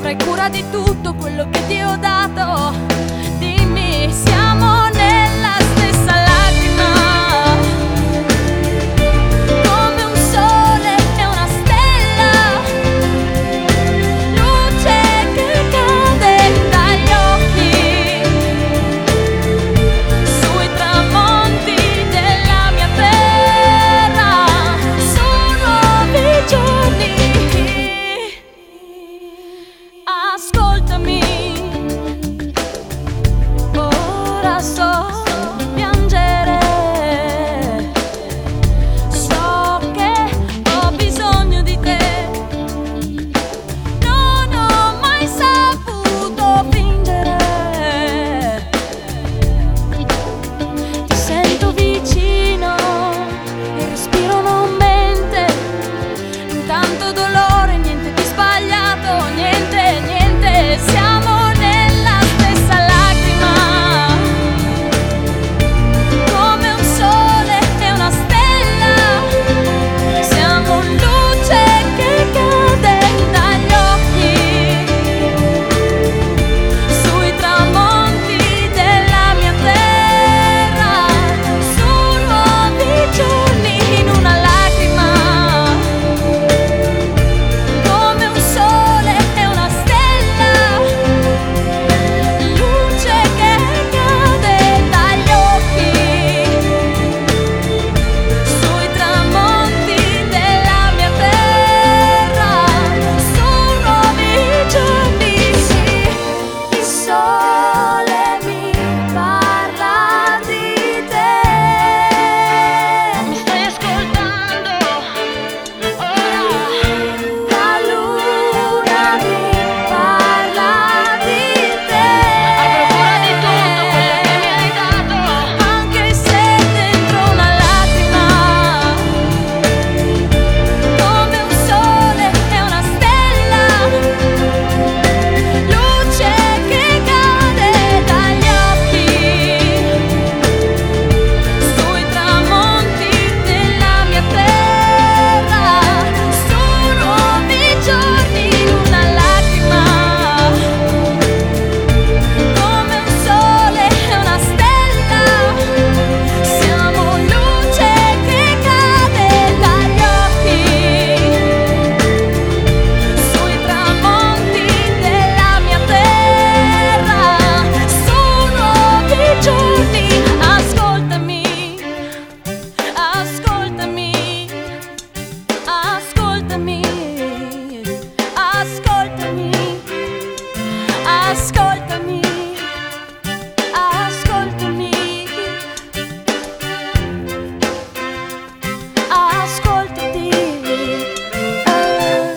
avrai cura di tutto quello che ti ho dato. Dimmi, siamo nella stessa lacrima, come un sole e una stella, luce che cade dagli occhi, sui tramonti della mia terra, su nuovi giorni. Ascoltami, ora so piangere, so che ho bisogno di te, non ho mai saputo fingere, ti sento vicino, il respiro non mente, intanto dolore, niente di sbagliato, niente, niente, siamo nella stessa lacrima, come un sole e una stella, siamo luce che cade dagli occhi, sui tramonti della mia terra, su nuovi giorni, in una lacrima, come un sole e una stella, luce che cade dagli occhi, sui tramonti della mia terra, su nuovi giorni. Il sole mi parla di te. Mi stai ascoltando? La luna mi parla di te. Avrò cura di tutto quello che mi hai dato, anche se dentro una lacrima, come un sole e una stella, luce che cade dagli occhi, sui tramonti della mia terra, su nuovi giorni, in una lacrima, come un sole e una stella, siamo luce che cade dagli occhi, sui tramonti della mia terra, su nuovi giorni. Ascoltami, ascoltami, ascoltami, ascoltami, ascoltami.